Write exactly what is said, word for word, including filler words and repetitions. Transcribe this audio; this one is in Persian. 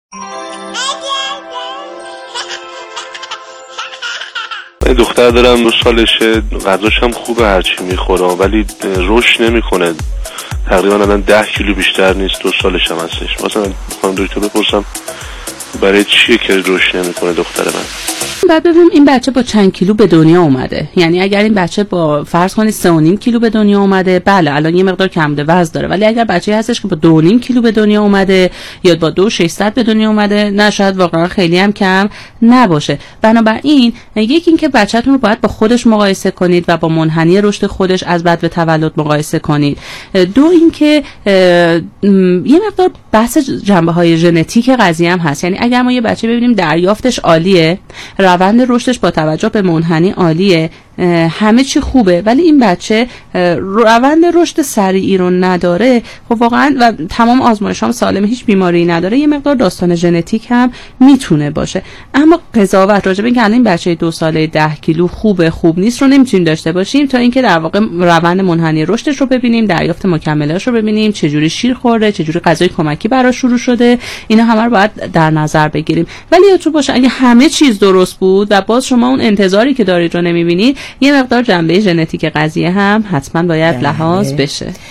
من دختر دارم، دو سالشه، غذاش هم خوبه، هرچی میخوره ولی رشد نمیکنه. تقریبا الان ده کیلو بیشتر نیست، دو سالش هم هستش. مثلا میخوام دکتر بپرسم برای چیه که رشد نمیکنه دختر من؟ بعد ببینیم این بچه با چند کیلو به دنیا اومده. یعنی اگر این بچه با فرض کنید سه و نیم کیلو به دنیا اومده، بله الان یه مقدار کم وزن داره، ولی اگر بچه‌ای هستش که با دو و نیم کیلو به دنیا اومده یا با دو و ششصد به دنیا اومده، نه شاید واقعا خیلی هم کم نباشه. بنابراین یکی اینکه بچه‌تون رو باید با خودش مقایسه کنید و با منحنی رشد خودش از بعد به تولد مقایسه کنید. دو اینکه یه مقدار بحث جنبه‌های ژنتیک قضیه هم هست. یعنی اگر ما یه بچه ببینیم دریافتش عالیه، روند رشدش با توجه به منحنی عالیه، همه چی خوبه، ولی این بچه روند رشد سریعی رو نداره، خب واقعا و تمام آزمایش هم سالم، هیچ بیماری نداره، یه مقدار داستان ژنتیک هم میتونه باشه. اما قضاوت راجع به اینکه الان این بچه دو ساله ده کیلو خوبه خوب نیست رو نمیتونیم داشته باشیم تا اینکه در واقع روند منحنی رشدش رو ببینیم، دریافت مکملش رو ببینیم، چه جوری شیر خورده، چه جوری غذای کمکی براش شروع شده، اینا همه رو باید در نظر بگیریم. ولی یادتون باشه اگه همه چیز درست بود و باز شما اون انتظاری که دارید رو نمیبینید، یه مقدار جنبه ژنتیک قضیه هم حتما باید لحاظ بشه.